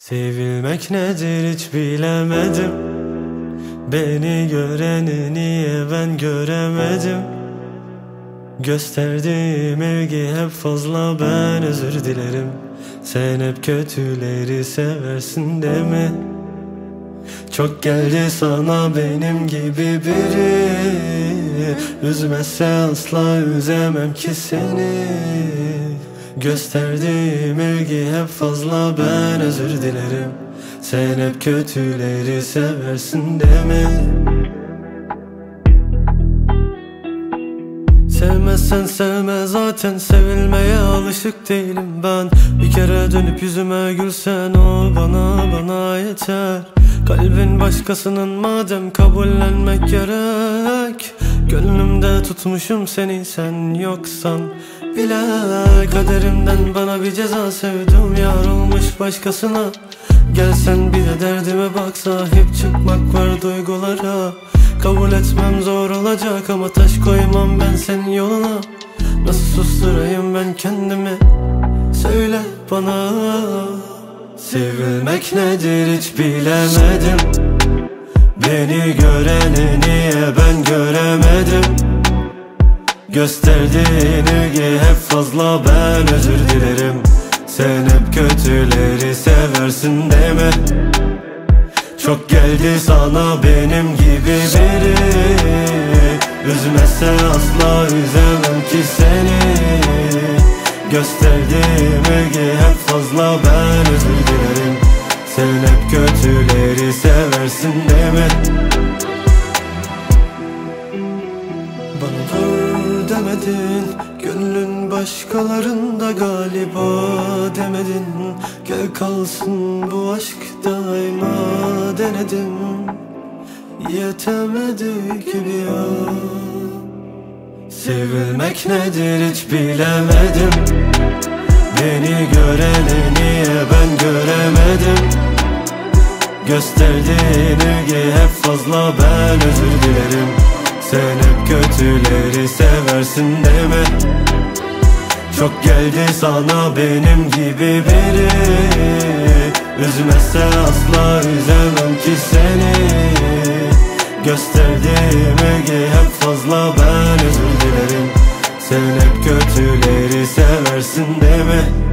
Sevilmek nedir hiç bilemedim. Beni göreni niye ben göremedim? Gösterdiğim ilgi hep fazla, ben özür dilerim. Sen hep kötüleri seversin değil mi? Çok geldi sana benim gibi biri. Üzmezse asla üzemem ki seni. Gösterdiğim ilgi hep fazla, ben özür dilerim. Sen hep kötüleri seversin değil mi? Sevmezsen sevme, zaten sevilmeye alışık değilim ben. Bir kere dönüp yüzüme gülsen, o bana yeter. Kalbin başkasının madem, kabullenmek gerek. Gönlümde tutmuşum seni, sen yoksan bile. Kaderimden bana bir ceza, sevdim yar olmuş başkasına. Gelsen bir de derdime bak, sahip çıkmak var duygulara. Kabul etmem zor olacak ama taş koymam ben senin yoluna. Nasıl susturayım ben kendimi, söyle bana. Sevilmek nedir hiç bilemedim. Beni göreni niye ben göremedim? Gösterdiğin ilgi hep fazla, ben özür dilerim. Sen hep kötüleri seversin değil mi? Çok geldi sana benim gibi biri. Üzmezse asla üzemem ki seni. Gösterdiğim ilgi hep fazla, ben özür dilerim. Sen hep kötüleri seversin değil mi? Bana dur demedin, gönlün başkalarında galiba demedin. Gel kalsın bu aşk daima denedim. Yetemedi gibi ya. Sevilmek nedir hiç bilemedim. Beni göreni niye ben göremedim? Gösterdiğin ilgi hep fazla, ben özür dilerim. Sen hep kötüleri seversin değil mi? Çok geldi sana benim gibi biri. Üzmezse asla üzemem ki seni. Gösterdiğim ilgi hep fazla, ben özür dilerim. Sen hep kötüleri seversin değil mi?